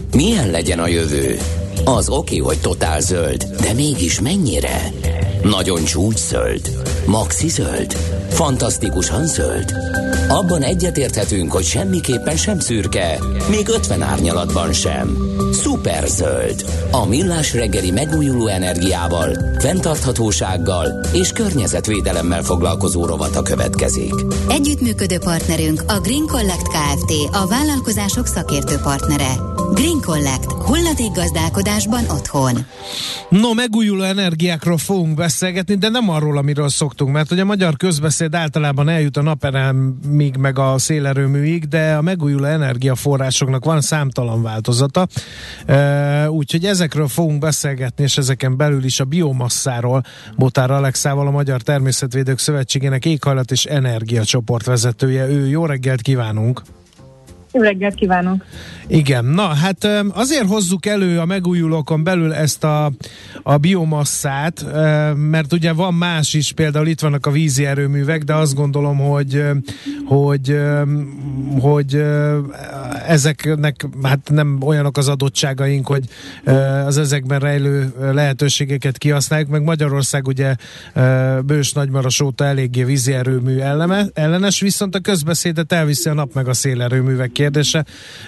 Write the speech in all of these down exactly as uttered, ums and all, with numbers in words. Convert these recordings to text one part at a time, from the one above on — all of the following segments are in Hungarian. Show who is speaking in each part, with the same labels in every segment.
Speaker 1: Milyen legyen a jövő? Az oké, hogy totál zöld, de mégis mennyire? Nagyon csúcszöld? Maxi zöld? Fantasztikusan zöld? Abban egyetérthetünk, hogy semmiképpen sem szürke, még ötven árnyalatban sem. Szuper zöld. A Millás reggeli megújuló energiával, fenntarthatósággal és környezetvédelemmel foglalkozó rovata következik.
Speaker 2: Együttműködő partnerünk a Green Collect Kft., a vállalkozások szakértő partnere. Green Collect. Hulladékgazdálkodásban otthon.
Speaker 3: No, megújuló energiákról fogunk beszélgetni, de nem arról, amiről szoktunk, mert ugye a magyar közbeszéd általában eljut a napelemig meg a szélerőműig, de a megújuló energiaforrásoknak van számtalan változata, úgyhogy ezekről fogunk beszélgetni, és ezeken belül is a biomasszáról. Botár Alexával, a Magyar Természetvédők Szövetségének éghajlat és energiacsoport vezetője. Ő, jó reggelt kívánunk!
Speaker 4: Jó reggelt kívánok!
Speaker 3: Igen, na hát azért hozzuk elő a megújulókon belül ezt a, a biomasszát, mert ugye van más is, például itt vannak a vízi erőművek, de azt gondolom, hogy, hogy, hogy ezeknek hát nem olyanok az adottságaink, hogy az ezekben rejlő lehetőségeket kihasználjuk, meg Magyarország ugye Bős-Nagymaros óta eléggé vízi erőmű elleme, ellenes, viszont a közbeszédet elviszi a nap meg a szélerőművek kérdése.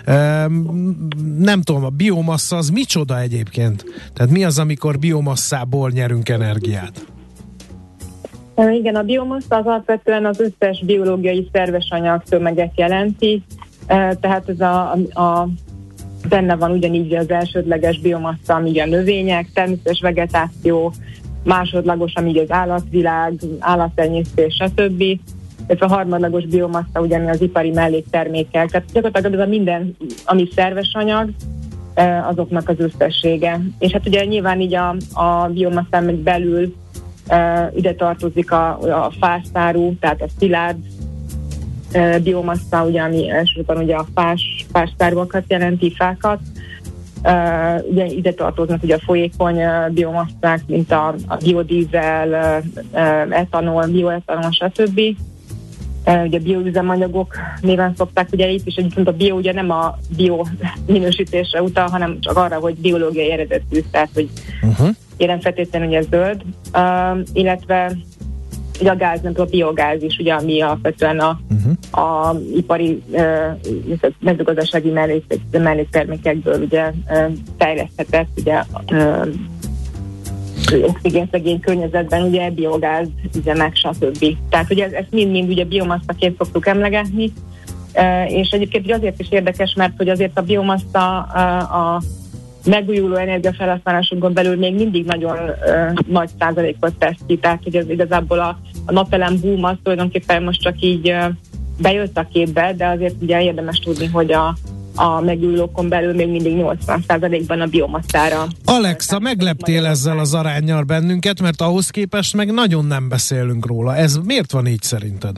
Speaker 3: Nem tudom, a biomassa az micsoda egyébként? Tehát mi az, amikor biomasszából nyerünk energiát?
Speaker 4: Igen, a biomassa az alapvetően az összes biológiai szerves anyag tömeget jelenti, tehát ez a, a benne van ugyanígy az elsődleges biomassa, ami a növények, természetes vegetáció, másodlagos, ami az állatvilág, állattenyésztés, stb. Ez a harmadlagos biomassa, ugyan az ipari melléktermékek. Tehát gyakorlatilag ez a minden, ami szerves anyag, azoknak az összessége. És hát ugye nyilván így a, a biomasszán meg belül ide tartozik a, a fászárú, tehát a szilárd biomassa, ugye, ami elsősorban ugye a fás, fászárúakat jelenti, fákat. Ugye ide tartoznak ugye a folyékony biomasszák, mint a, a biodízel, etanol, bioetanol, stb. Ugye a bioüzemanyagok néven szokták, ugye itt is egyébként a bio ugye nem a bio minősítésre utal, hanem csak arra, hogy biológiai eredetű, tehát hogy uh-huh. Érem feltétlenül ugye zöld, uh, illetve ugye a gáz, nem tudom, a biogáz is, ugye, ami alapvetően a, uh-huh. a ipari uh, mezőgazdasági mellék, melléktermékekből ugye uh, fejleszthetett, ugye uh, oxigénszegény környezetben, ugye biogáz üzemek, stb. Tehát ugye ez, ezt mind-mind ugye biomasszaként szoktuk emlegetni, uh, és egyébként ugye azért is érdekes, mert hogy azért a biomassa uh, a megújuló energiafelhasználásokon belül még mindig nagyon uh, nagy százalékot tesz ki, tehát hogy ez igazából a, a napelem boom az tulajdonképpen most csak így uh, bejött a képbe, de azért ugye érdemes tudni, hogy a a megújulókon belül még mindig nyolcvan százalékban a biomasszára.
Speaker 3: Alexa, megleptél ezzel az aránnyal bennünket, mert ahhoz képest meg nagyon nem beszélünk róla. Ez miért van így szerinted?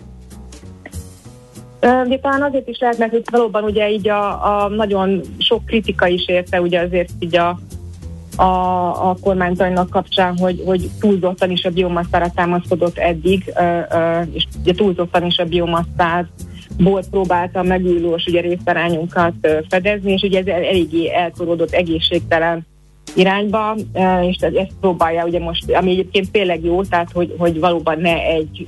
Speaker 4: De talán azért is lehet, mert hogy valóban ugye így a, a nagyon sok kritika is érte ugye azért így a, a, a kormányzatnak kapcsán, hogy, hogy túlzottan is a biomasszára támaszkodott eddig, és ugye túlzottan is a biomasszát ból próbálta a megújulós ugye részarányunkat fedezni, és ugye ez eléggé eltoródott egészségtelen irányba, és ezt próbálja ugye most, ami egyébként tényleg jó, tehát hogy, hogy valóban ne egy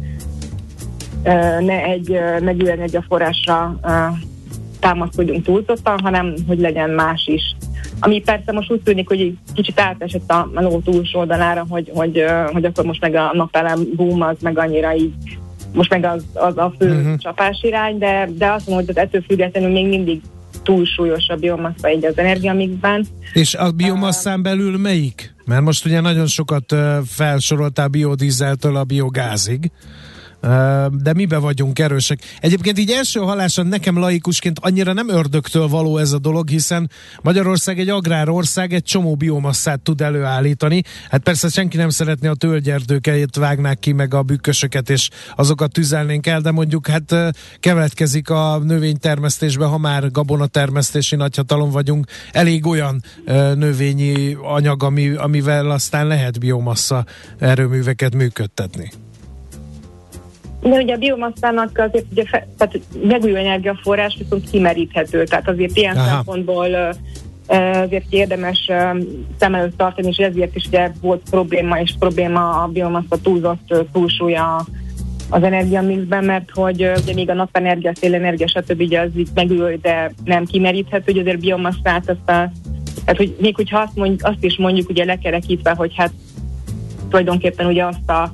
Speaker 4: ne egy megújuló energiaforrásra támaszkodjunk túlzottan, hanem hogy legyen más is. Ami persze most úgy tűnik, hogy kicsit átesett a ló túlsó oldalára, hogy, hogy, hogy akkor most meg a napelem boom az meg annyira így most meg az, az a fő uh-huh. csapásirány, de, de azt mondom, hogy ettől függetlenül még mindig túlsúlyos a biomassa így az energiamixben.
Speaker 3: És a biomasszán belül melyik? Mert most ugye nagyon sokat uh, felsoroltál biodízeltől a biogázig, de mibe vagyunk erősek. Egyébként így első halláson nekem laikusként annyira nem ördögtől való ez a dolog, hiszen Magyarország egy agrárország, egy csomó biomasszát tud előállítani. Hát persze senki nem szeretné a tölgyerdőket vágnák ki, meg a bükkösöket, és azokat tüzelnénk el, de mondjuk hát keletkezik a növénytermesztésbe, ha már gabonatermesztési nagyhatalom vagyunk, elég olyan növényi anyag, ami, amivel aztán lehet biomassa erőműveket működtetni.
Speaker 4: De ugye a biomasszának azért ugye fe, tehát megújuló energiaforrás viszont kimeríthető, tehát azért ilyen Aha. szempontból azért érdemes szem előtt tartani, és ezért is ugye volt probléma és probléma a biomassa túlzott túlsúlya az energiamixben, mert hogy ugye még a napenergia, szélenergia, stb. Ugye az így megújuló, de nem kimeríthető, hogy azért biomasszát azt a, hát hogy még hogyha azt, mondj, azt is mondjuk ugye lekerekítve, hogy hát tulajdonképpen ugye azt a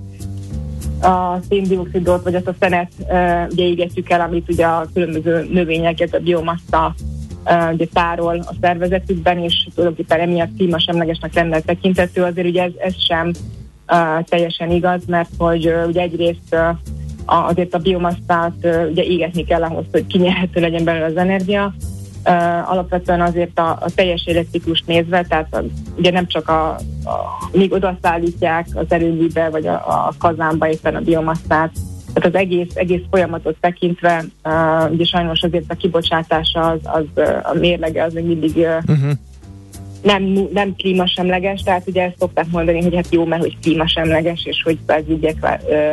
Speaker 4: a széndioxidot, vagy azt a szenet uh, ugye égetjük el, amit ugye a különböző növényeket, a biomassa uh, ugye tárol a szervezetükben, és tulajdonképpen emiatt klímasemlegesnek lenne tekintető, azért ugye ez, ez sem uh, teljesen igaz, mert hogy uh, ugye egyrészt uh, azért a biomasszát uh, ugye égetni kell ahhoz, hogy kinyerhető legyen belőle az energia. Uh, alapvetően azért a, a teljes életciklust nézve, tehát a, ugye nem csak a, a míg odaszállítják az erőműbe, vagy a, a kazánba éppen a biomasszát, tehát az egész, egész folyamatot tekintve, uh, ugye sajnos azért a kibocsátása, az, az a mérlege az még mindig uh, uh-huh. nem, nem klímasemleges, tehát ugye ezt szokták mondani, hogy hát jó, mert hogy klímasemleges, és hogy ez ügyek uh,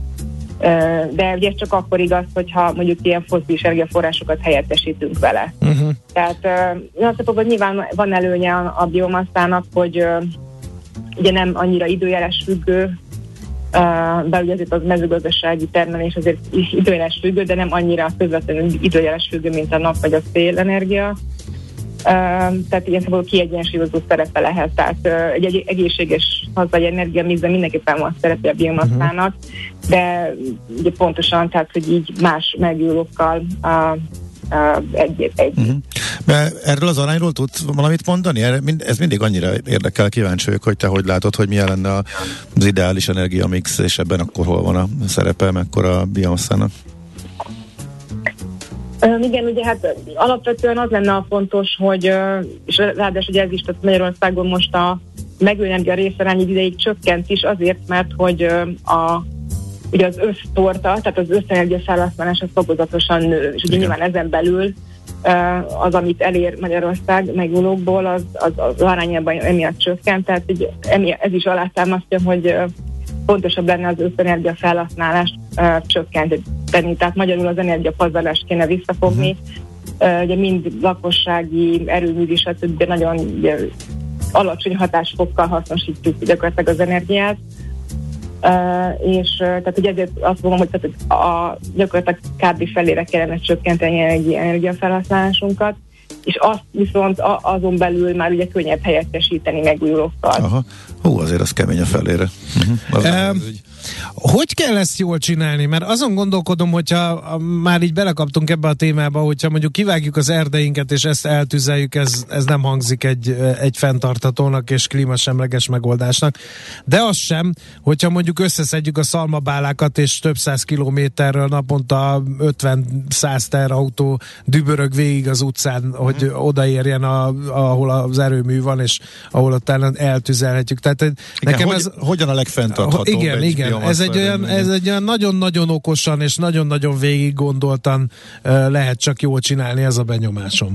Speaker 4: de ugye ez csak akkor igaz, hogyha mondjuk ilyen fosszilis energiaforrásokat helyettesítünk vele. Uh-huh. Tehát uh, azt mondom, hogy nyilván van előnye a, a biomasszának, hogy uh, ugye nem annyira időjeles függő, uh, bár ugye azért az mezőgazdasági termelés azért időjeles függő, de nem annyira közvetlenül időjeles függő, mint a nap vagy a szélenergia. Uh, tehát ilyen szabadul kiegyensúlyozó szerepe lehet, tehát uh, egy, egy egészséges hazai energiamixben mindenképpen van szerepe a biomasszának, uh-huh. de ugye pontosan, tehát hogy így más megújulókkal uh, uh, egy... egy.
Speaker 5: Uh-huh. Erről az arányról tudsz valamit mondani? Erre mind, ez mindig annyira érdekel, kíváncsi vagyok, hogy te hogy látod, hogy milyen lenne az ideális energiamix, és ebben akkor hol van a szerepe, mekkora a biomasszának?
Speaker 4: Uh, igen, ugye hát alapvetően az lenne a fontos, hogy, uh, és ráadásul ugye ez is, tehát Magyarországon most a megújuló energia részarány ideig csökkent is azért, mert hogy uh, a, ugye az össztorta, tehát az összenergia felhasználás az fokozatosan nő, és ugye nyilván ezen belül uh, az, amit elér Magyarország megújulókból, az, az, az arányában emiatt csökkent, tehát így, emiatt, ez is alátámasztja, hogy uh, fontosabb lenne az összenergia felhasználást uh, csökkenteni, tehát magyarul az energiapazarlást kéne visszafogni. Uh-huh. Uh, ugye mind lakossági erőmű, stb. Nagyon ugye, alacsony hatásfokkal hasznosítjuk gyakorlatilag az energiát. Uh, és uh, tehát ugye ezért azt mondom, hogy tehát, a, gyakorlatilag kb. Felére kellene csökkenteni egy energiafelhasználásunkat, és azt viszont a, azon belül már ugye könnyebb helyettesíteni megújulókkal.
Speaker 5: Aha. Hú, azért az kemény a felére. Uh-huh.
Speaker 3: Um, hogy kell ezt jól csinálni? Mert azon gondolkodom, hogyha már így belekaptunk ebbe a témába, hogyha mondjuk kivágjuk az erdeinket, és ezt eltüzeljük, ez, ez nem hangzik egy, egy fenntarthatónak és klímasemleges megoldásnak. De az sem, hogyha mondjuk összeszedjük a szalmabálákat, és több száz kilométerről naponta ötven-száz terautó dübörög végig az utcán, hogy hmm. odaérjen, a, ahol az erőmű van, és ahol ott eltüzelhetjük. Tehát
Speaker 5: igen,
Speaker 3: nekem
Speaker 5: hogy,
Speaker 3: ez...
Speaker 5: Hogyan a legfenntarthatóbb?
Speaker 3: Igen, igen. Ez egy, olyan, ez egy olyan nagyon-nagyon okosan és nagyon-nagyon végig gondoltan uh, lehet csak jól csinálni, ez a benyomásom.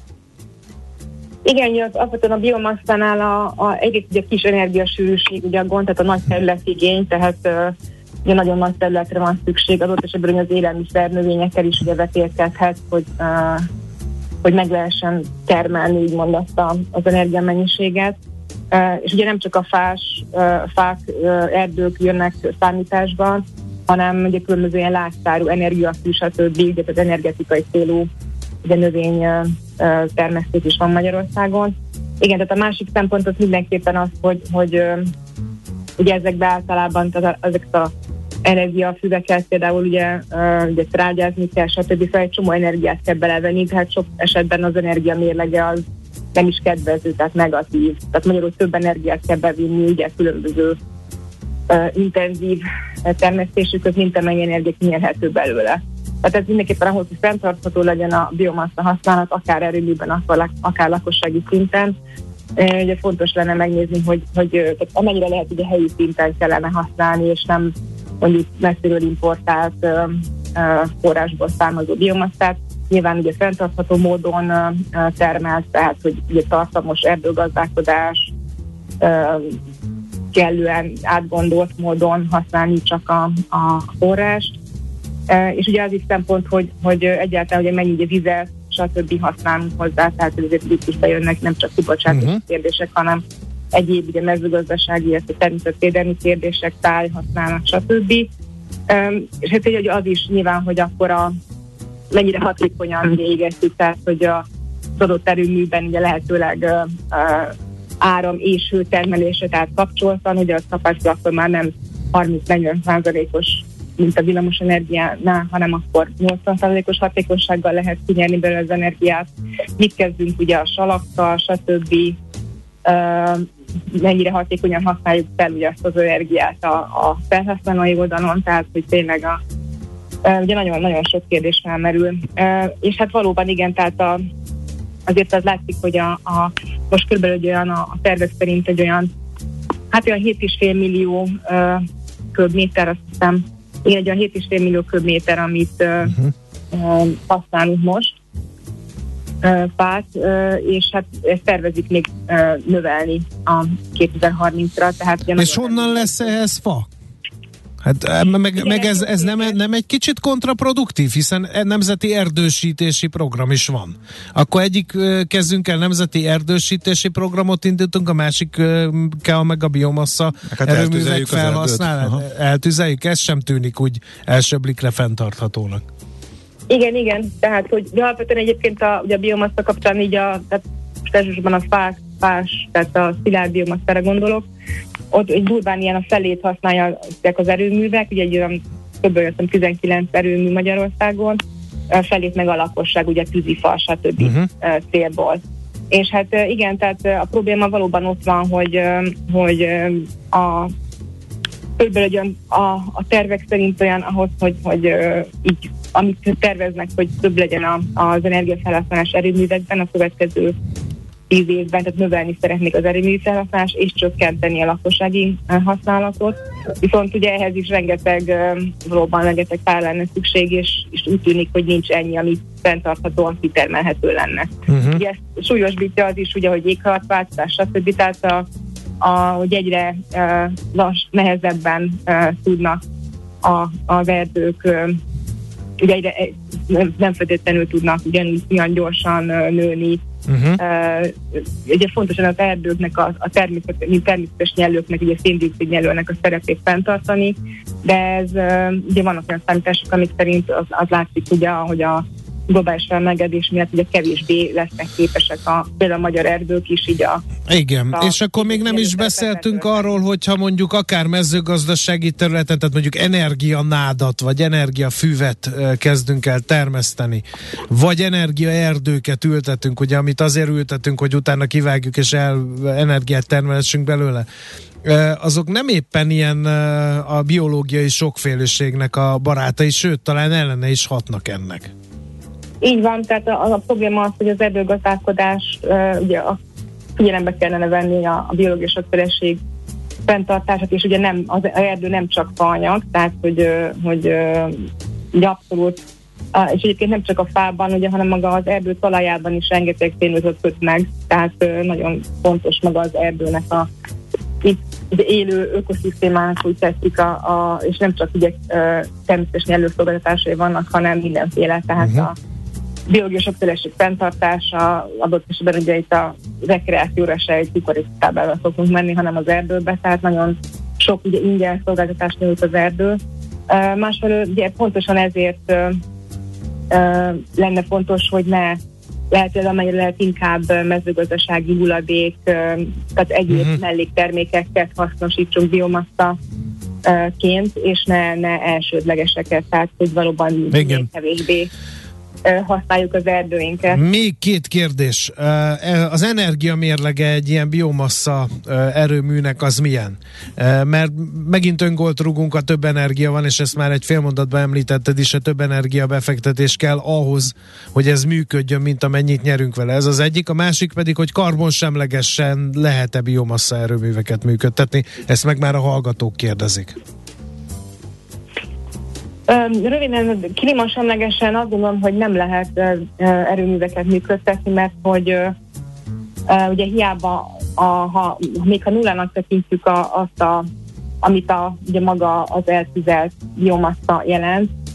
Speaker 4: Igen, az alapvetően a biomasszánál a, a, egyrészt ugye a kis energiasűrűség ugye a gond, tehát a nagy területigény, tehát uh, ugye nagyon nagy területre van szükség, adott esetben hogy az élelmiszer növényekkel is ugye vetélkedhet, hogy, uh, hogy meg lehessen termelni, úgymond azt a, az energiamennyiséget. Uh, és ugye nem csak a fás, uh, fák, uh, erdők jönnek számításban, hanem ugye különböző ilyen lágyszárú energiafű, stb. Ugye az energetikai célú ugye növény uh, termesztés is van Magyarországon. Igen, tehát a másik szempont az mindenképpen az, hogy, hogy uh, ugye ezekben általában tehát ezeket az energiafüveket például ugye, uh, ugye trágyázni kell, stb. Szóval egy csomó energiát kell belevenni, tehát sok esetben az energia mérlege az nem is kedvező, tehát negatív. Tehát magyarul több energiát kell bevinni, ugye különböző uh, intenzív termesztésükhöz, mint amennyi energia kinyerhető belőle. Tehát ez mindenképpen ahhoz, hogy fenntartható legyen a biomassa használat, akár erőműben, akár, akár lakossági szinten. Uh, ugye fontos lenne megnézni, hogy, hogy tehát amennyire lehet ugye helyi szinten kellene használni, és nem mondjuk messziről importált uh, uh, forrásból származó biomasszát. Nyilván ugye fenntartható módon uh, termelt, tehát hogy ugye tartalmas erdőgazdálkodás, uh, kellően átgondolt módon használni csak a, a forrást. és ugye az is szempont, hogy, hogy egyáltalán ugye mennyi ugye vizet, stb. Használunk hozzá, tehát ezért itt is bejönnek nem csak kibocsátási uh-huh. kérdések, hanem egyéb ugye mezőgazdasági, illetve természetvédelmi kérdések, tájhasználat, stb. És hát ugye az is nyilván, hogy akkor a mennyire hatékonyan ugye égezzük, tehát hogy a adott erőműben ugye lehetőleg uh, uh, áram és hőtermelésre, tehát kapcsoltan, ugye a szapásban akkor már nem harminc-negyven százalékos, mint a villamos energiánál, hanem akkor nyolcvan százalékos hatékonysággal lehet kinyerni belőle az energiát. Mit kezdünk ugye a salakkal, stb. Uh, mennyire hatékonyan használjuk fel ugye azt az energiát a, a felhasználói oldalon, tehát hogy tényleg a, uh, ugye nagyon-nagyon sok kérdés felmerül. Uh, és hát valóban igen, tehát a, azért az látszik, hogy a, a, most körülbelül olyan a, a tervek szerint egy olyan, hát olyan hét egész öt millió uh, köbméter, azt hiszem, igen, egy olyan hét egész öt millió köbméter, amit uh, uh-huh. uh, használunk most, uh, fát, uh, és hát ezt tervezik még uh, növelni a kétezer-harmincra. Tehát
Speaker 3: és honnan lesz ehhez fa? Hát meg, igen, meg ez, ez nem, nem egy kicsit kontraproduktív, hiszen nemzeti erdősítési program is van. Akkor egyik kezdünk el nemzeti erdősítési programot indítunk, a másik kell meg a biomassa hát erőművek felhasználását. Eltüzeljük, ez sem tűnik úgy első blikre fenntarthatónak.
Speaker 4: Igen, igen, tehát hogy de alapvetően egyébként a, ugye a biomassa kapcsán így a, tehát elsősorban a fás, fás, tehát a szilárd biomasszára gondolok, ott egy durván ilyen a felét használják az erőművek, ugye egy olyan kb. tizenkilenc erőmű Magyarországon, a felét meg a lakosság, ugye tűzifa, stb. Uh-huh. célból. És hát igen, tehát a probléma valóban ott van, hogy, hogy a körülbelül a, a tervek szerint olyan ahhoz, hogy, hogy így, amit terveznek, hogy több legyen a, az energiafelhasználás erőművekben a következő tíz évben, tehát növelni szeretnék az erőmű felhasználást és csökkenteni a lakossági használatot. Viszont ugye ehhez is rengeteg, valóban rengeteg pár lenne szükség, és, és úgy tűnik, hogy nincs ennyi, ami fenntarthatóan kitermelhető lenne. Uh-huh. Ugye ezt súlyosbítja az is, ugye, hogy éghajlatváltozás, stb. Tehát a, a, hogy egyre uh, lass, nehezebben uh, tudnak a, az erdők, uh, ugye egyre nem, nem feltétlenül tudnak ugyanúgy olyan gyorsan uh, nőni. Uh-huh. Uh, ugye fontosan az erdőknek, a, a természet, mint természetes nyelőknek, ugye széndioxid nyelőnek a szerepét fenntartani, de ez uh, ugye vannak olyan számítások, amik szerint az, az látszik, ugye, hogy a globális felmelegedés miatt ugye kevésbé lesznek képesek a, például a magyar erdők is így a...
Speaker 3: Igen, a, és akkor még nem is beszéltünk arról, hogyha mondjuk akár mezőgazdasági területen, tehát mondjuk energianádat, vagy energiafüvet kezdünk el termeszteni, vagy energiaerdőket ültetünk, ugye, amit azért ültetünk, hogy utána kivágjuk és el, energiát termelessünk belőle. Azok nem éppen ilyen a biológiai sokféleségnek a barátai, sőt, talán ellene is hatnak ennek.
Speaker 4: Így van, tehát a, a probléma az, hogy az erdőgazdálkodás, uh, ugye a figyelembe kellene venni a, a biológiai sokféleség fenntartását, és ugye nem, az erdő nem csak faanyag, tehát hogy, uh, hogy uh, ugye abszolút, uh, és egyébként nem csak a fában, ugye, hanem maga az erdő talajában is rengeteg szénhidrátot köt meg, tehát uh, nagyon fontos maga az erdőnek a itt élő ökoszisztémának úgy tetszik, a, a, és nem csak ugye uh, természetes nyelőszolgáltatásai vannak, hanem mindenféle, tehát uh-huh. a biológiai sokféleség fenntartása, adott esetben ugye itt a rekreációra se egy kukoricábával szoktunk menni, hanem az erdőbe, tehát nagyon sok ugye ingyen szolgáltatást nyújt az erdő. Uh, másfelől ugye pontosan ezért uh, uh, lenne fontos, hogy ne lehetőleg amennyire lehet inkább mezőgazdasági hulladék, uh, tehát egyéb uh-huh. melléktermékeket hasznosítsunk biomassaként, és ne, ne elsődlegeseket, tehát hogy valóban kevésbé használjuk az erdőinket.
Speaker 3: Még két kérdés. Az energiamérlege egy ilyen biomassa erőműnek az milyen? Mert megint öngolt rugunk, a több energia van, és ezt már egy fél mondatban említetted is, a több energia befektetés kell ahhoz, hogy ez működjön, mint amennyit nyerünk vele. Ez az egyik. A másik pedig, hogy karbonsemlegesen lehet-e biomassa erőműveket működtetni? Ezt meg már a hallgatók kérdezik.
Speaker 4: Röviden, klímasemlegesen azt gondolom, hogy nem lehet erőműveket működtetni, mert hogy uh, ugye hiába, a, ha, még ha nullának tekintjük a, azt, a, amit a, ugye maga az eltüzelt biomassa jelent,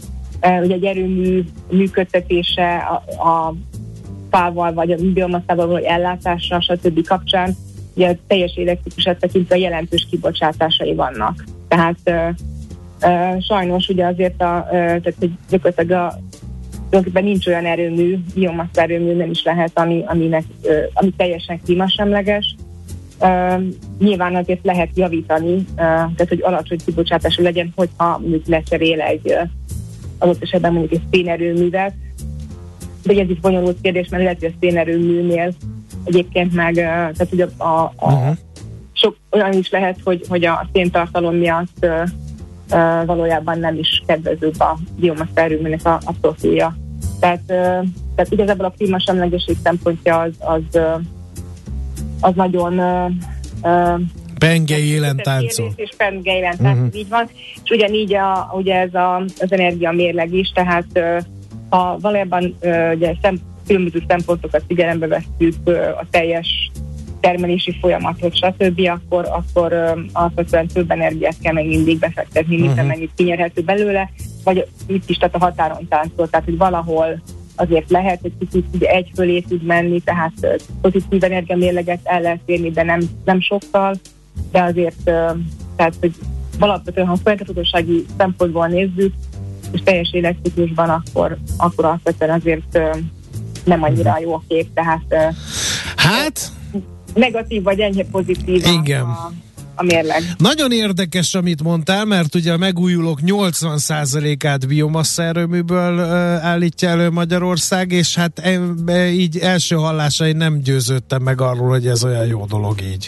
Speaker 4: ugye egy erőmű működtetése a, a fával vagy a biomasszával való ellátása, stb. Kapcsán ugye a teljes életciklusát tekintve jelentős kibocsátásai vannak. Tehát ö, ö, sajnos ugye azért a, ö, tehát, hogy gyakorlatilag a tulajdonképpen nincs olyan erőmű, biomassz erőmű nem is lehet, ami, aminek, ö, ami teljesen klímasemleges. Ö, nyilván azért lehet javítani, ö, tehát hogy alacsony kibocsátású legyen, hogyha mondjuk lecserél egy ö, adott esetben mondjuk egy szénerőművet. De ez is bonyolult kérdés, mert lehet, hogy a szénerőműnél egyébként meg, tehát ugye a, a, a uh-huh. sok olyan is lehet, hogy, hogy a széntartalom miatt uh, uh, valójában nem is kedvezőbb a biomassz erőműnek a, a profilja. Tehát, uh, tehát igazából a klímasemlegesség szempontja az, az, uh, az nagyon uh, uh,
Speaker 3: pengei élen táncol.
Speaker 4: És pengei élen táncol, uh-huh. így van. És ugyanígy a, ugye ez a, az energiamérleg is, tehát uh, ha valójában uh, ugye szem, különböző szempontokat figyelembe vesszük, uh, a teljes termelési folyamatot, stb., akkor, akkor uh, alapvetően több energiát kell meg mindig befektetni, mint uh-huh. amennyit kinyerhető belőle, vagy itt is, tehát a határon táncol, tehát hogy valahol azért lehet, hogy kicsit ugye egy fölé tud menni, tehát uh, pozitív energiamérleget el lehet érni, de nem, nem sokkal, de azért, uh, tehát hogy alapvetően, ha folyamatosági szempontból nézzük, és teljes életciklusban, akkor, akkor alapvetően azért uh, nem annyira jó a kép, tehát uh,
Speaker 3: hát
Speaker 4: negatív vagy enyhe pozitív
Speaker 3: igen.
Speaker 4: a, a mérleg.
Speaker 3: Nagyon érdekes, amit mondtál, mert ugye a megújulók nyolcvan százalékát biomassza erőműből uh, állítja elő Magyarország, és hát e, e, így első hallásai nem győződtem meg arról, hogy ez olyan jó dolog így.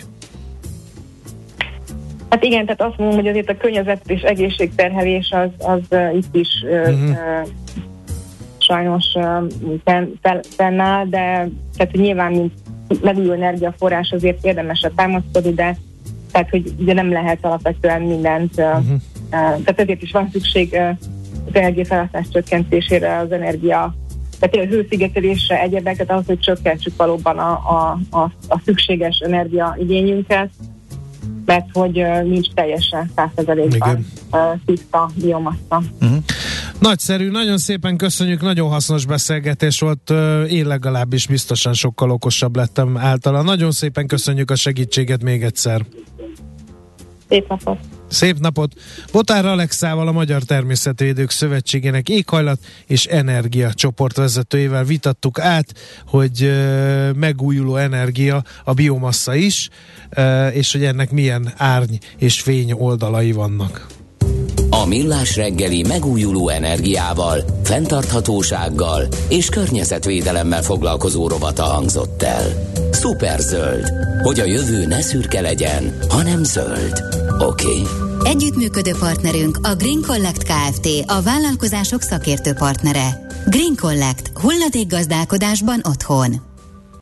Speaker 4: Hát igen, tehát azt mondom, hogy azért a környezet és egészségterhelés az, az uh, itt is uh, uh-huh. uh, sajnos uh, fenn, fennáll, de tehát nyilván mint megújuló energiaforrás azért érdemesebb támaszkodni, de tehát, hogy ugye nem lehet alapvetően mindent, uh, uh-huh. uh, tehát ezért is van szükség uh, az energiafelhasználás csökkentésére, az energia, tehát a hőszigetelésre, egyebek, tehát ahhoz, hogy csökkentsük valóban a, a, a, a szükséges energiaigényünket, mert hogy uh, nincs teljesen száz százalékban uh, tiszta biomassa.
Speaker 3: Uh-huh. Nagyszerű, nagyon szépen köszönjük, nagyon hasznos beszélgetés volt, uh, én legalábbis biztosan sokkal okosabb lettem általa. Nagyon szépen köszönjük a segítséget még egyszer.
Speaker 4: Szép napot!
Speaker 3: Szép napot! Botár Alexával, a Magyar Természetvédők Szövetségének éghajlat és energia csoportvezetőjével vitattuk át, hogy uh, megújuló energia a biomassa is, uh, és hogy ennek milyen árny és fény oldalai vannak.
Speaker 1: A Millás reggeli megújuló energiával, fenntarthatósággal és környezetvédelemmel foglalkozó rovata hangzott el. Szuperzöld, hogy a jövő ne szürke legyen, hanem zöld. Oké? Okay?
Speaker 2: Együttműködő partnerünk a Green Collect Kft., a vállalkozások szakértő partnere. Green Collect, hulladékgazdálkodásban otthon.